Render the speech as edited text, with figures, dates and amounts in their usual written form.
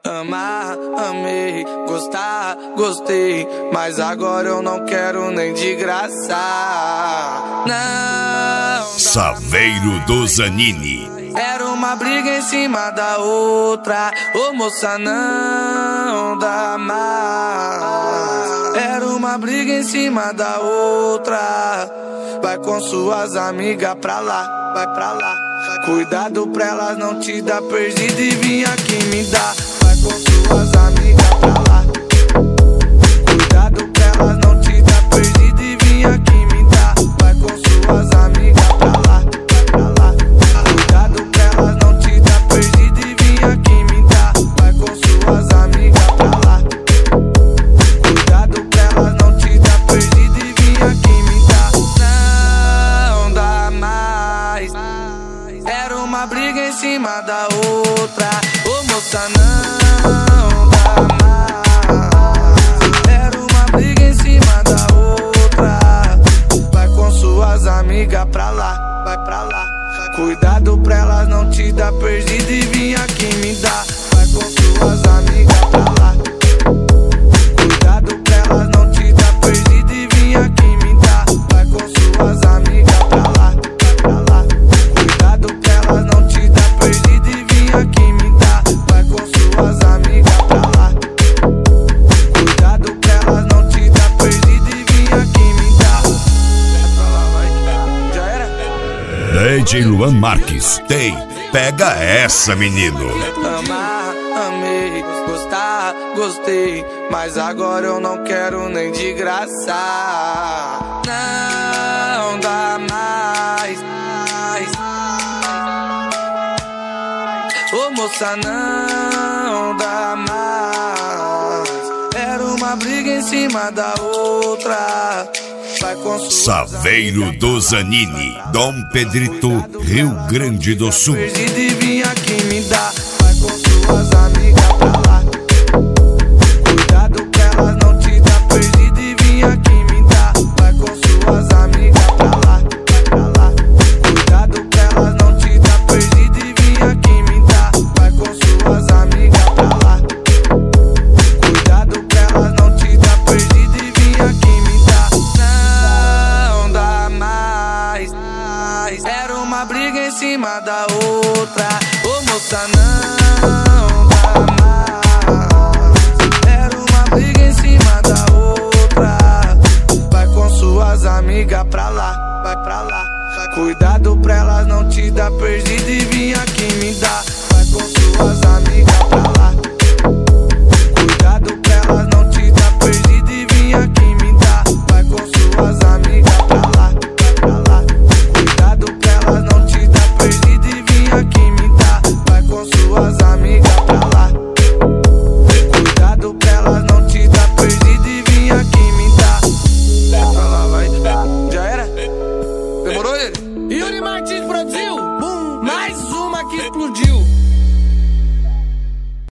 Amar, amei, gostar, gostei, mas agora eu não quero nem de graça. Não. Saveiro do Zanini. Era uma briga em cima da outra, ô moça, não dá mais. Era uma briga em cima da outra. Vai com suas amigas pra lá, vai pra lá. Cuidado pra elas não te dar perdido e vir aqui me dar. Vai com suas amigas pra lá. Cuidado pra elas não te dar perdido e vir aqui me dar. Vai com suas amigas pra lá, pra lá. Cuidado pra elas não te dar perdido e vir aqui me dar. Vai com suas amigas pra lá. Cuidado pra elas não te dar perdido e vir aqui me dar. Não dá mais. Era uma briga em cima da outra, ô moça, não dá mais. Era uma briga em cima da outra. Vai com suas amigas pra lá, vai pra lá. Cuidado pra elas não te dar perdido e vir aqui me dar. Vai com suas amigas pra lá. Cuidado pra elas não te dar perdido e vir aqui me dar. Vai com suas amigas pra lá, pra lá. Cuidado pra elas não te dar perdido e vir aqui me dar. Vai com suas amigas pra lá. Cuidado pra elas não te dar perdido e vir aqui me dar. Vai pra lá, vai. Já era? DJ Luan Marques. Tem, pega essa, menino. Amar, amei, gostar, gostei, mas agora eu não quero nem de graça. Não dá mais. Ô moça, não dá mais. Era uma briga em cima da outra. Vai com Saveiro do Zanini, Dom Pedrito, Rio Grande do Sul. perdido e vim